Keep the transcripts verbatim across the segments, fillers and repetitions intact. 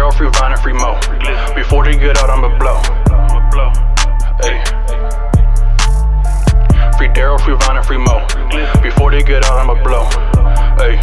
Daryl, free Vine, and free Mo. Before they get out, I'ma blow. Hey. Free Daryl, free Vine, and free Mo. Before they get out, I'ma blow. Hey.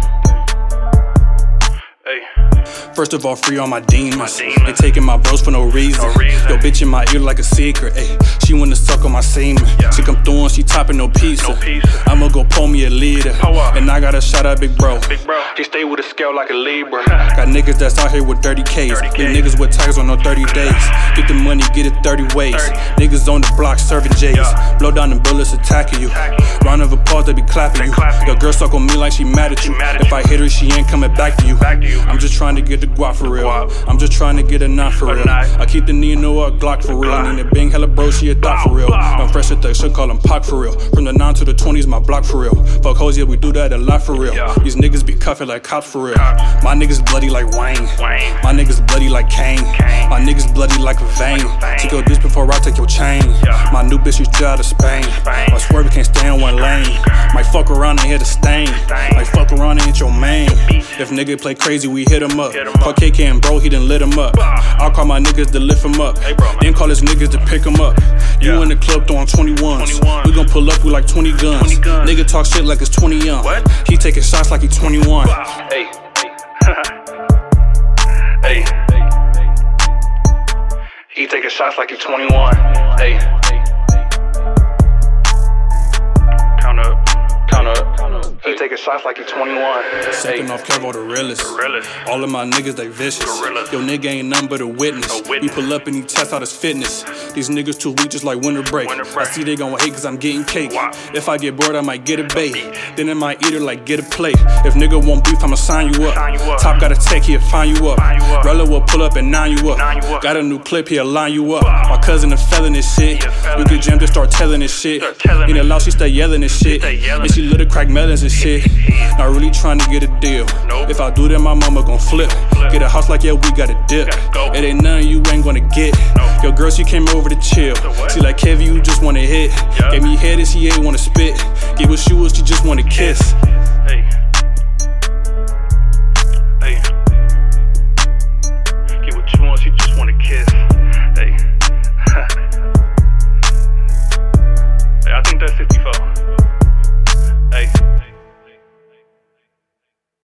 First of all, free all my demons. They taking my bros for no reason. no reason. Yo, bitch in my ear like a secret. Ay, she wanna suck on my semen. Yeah. She come through and she topping no pizza. no pizza. I'ma go pull me a leader. And I gotta shout out Big Bro. Big bro. He stay with a scale like a Libra. Got niggas that's out here with thirty K's. Big niggas with tigers on no thirty days. Get the money, get it thirty ways. thirty. Niggas on the block serving J's. Yeah. Blow down the bullets attacking you. Round of applause, they be clapping they you. Clapping. Your girl suck on me like she mad at you. Mad at if you. I hit her, she ain't coming back to you. Back to you. I'm just trying to get the guap for real. I'm just trying to get a knot for real. I keep the Nino or Glock for real. Need a bang hella bro, she a thought for real. I'm fresh at the shit, call him Pac for real. From the nine to the twenties, my block for real. Fuck hoes, yeah, we do that a lot for real. These niggas be cuffing like cops for real. My niggas bloody like Wayne. My niggas bloody like Kane. My niggas bloody like a vein. Take your bitch before I take your chain. My new bitch, she straight out of Spain. I swear we can't stay in one lane. Might fuck around and hit a stain. Might fuck around and hit your main. If nigga play crazy, we hit him up. Call K K and bro, he done lit him up. I'll call my niggas to lift him up. Then call his niggas to pick him up. You in the club throwing twenty-ones. We gon' pull up with like twenty guns. Nigga talk shit like it's twenty young. He taking shots like he twenty-one. Hey. Hey. He taking shots like he twenty-one. Hey. Count up. Count up. He taking shots like he twenty-one. Second off Kevo, the realest. All of my niggas, they vicious. Yo, nigga ain't nothing but a witness. He pull up and he test out his fitness. These niggas too weak just like winter break. I see they gon' hate cause I'm getting cake. If I get bored, I might get a bait. Then I might eat her like get a plate. If nigga want beef, I'ma sign you up. Top got a tech, he'll find you up. Rella will pull up and nine you up. Got a new clip, he'll line you up. My cousin a felon this shit. You get jammed, just start telling this shit. In the loud, she stay yelling this shit. And she little crack melons and shit. Not really trying to get a deal. If I do that, my mama gon' flip. Get a house like, yeah, we got a dip. It ain't nothing you ain't gonna get. Yo, girl, she came over to chill. She like, Kevy, you just wanna hit. Gave me head and she ain't wanna spit. Gave her shoes, she just wanna kiss.